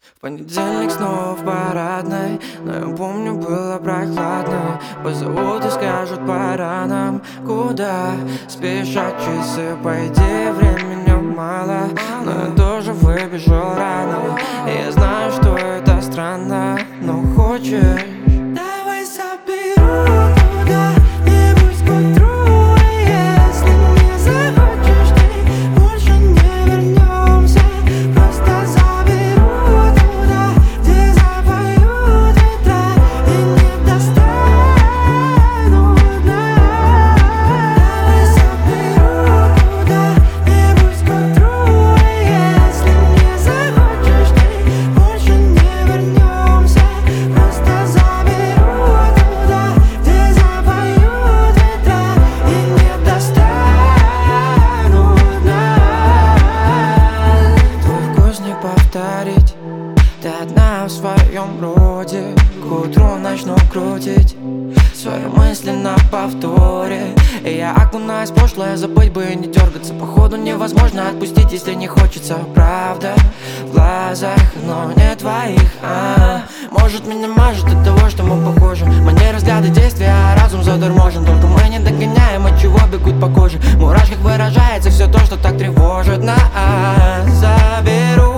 В понедельник снова в парадной, но я помню, было прохладно. Позовут и скажут, пора нам. Куда спешат часы, по идее времени мало, но я тоже выбежал рано. И я знаю, что это странно, но хочешь? Давай заберу куда-нибудь к утру. И если не захочешь, ты больше не вернемся. Просто заберу туда, где запоют ветра и не достанут нас. Давай заберу куда-нибудь к утру. И если не захочешь, ты больше не вернемся. Просто заберу туда, где запоют ветра и не достанут нас. Твой вкус не повторить, ты одна в своем роде. К утру начну крутить свои мысли на повторе. И я окунаюсь в прошлое, забыть бы и не дергаться. Походу невозможно отпустить, если не хочется. Правда в глазах, но не твоих. Может, меня мажет от того, что мы похожи. Манера, взгляды, действия, а разум заторможен. Только мы не догоняем, от чего бегут по коже. В мурашках выражается все то, что так тревожит нас. Заберу